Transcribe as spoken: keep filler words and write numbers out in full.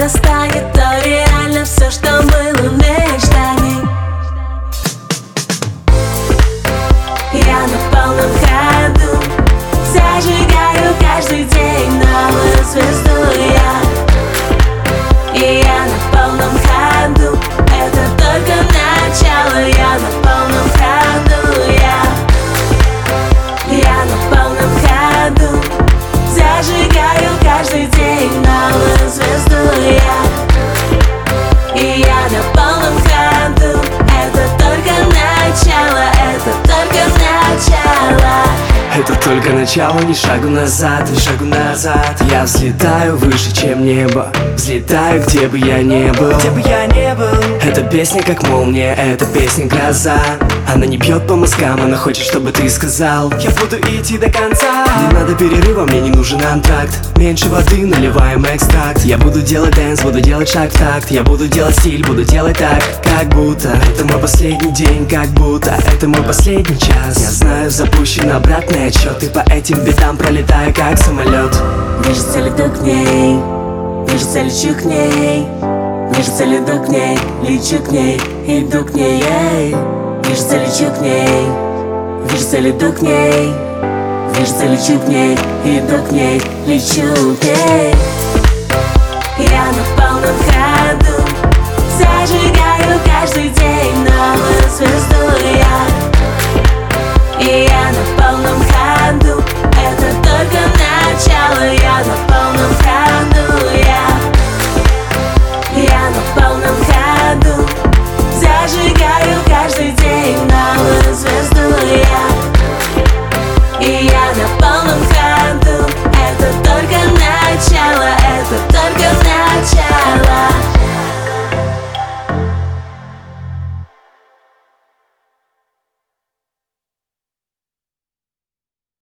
станет то реально все, что было мечтами. Я на полном ходу зажигаю каждый день новую звезду я. И я на полном ходу, это только начало. Я на полном ходу я. Я на полном ходу зажигаю каждый день новую звезду я. И я на полном ходу, это только начало. Это только начало. Это только начало, ни шагу назад, ни шагу назад. Я взлетаю выше, чем небо, взлетаю, где бы я не был, где бы я не был. Эта песня как молния, эта песня гроза. Она не бьет по мозгам, она хочет, чтобы ты сказал: я буду идти до конца. Не надо перерыва, мне не нужен антракт. Меньше воды, наливаем экстракт. Я буду делать дэнс, буду делать шаг в такт. Я буду делать стиль, буду делать так, как будто это мой последний день, как будто это мой последний час. Я знаю, запущен обратный отсчет, и по этим битам пролетаю, как самолет. Движется, лету к ней, движется, лечу к ней. Движется, лету к ней, лечу к ней, иду к ней, ей. Движется, лечу к ней, движется, лету к ней. Движется, лечу к ней, иду к ней, лечу к ней. Я на полном ходу зажигаю каждый день новую звезду я. И я на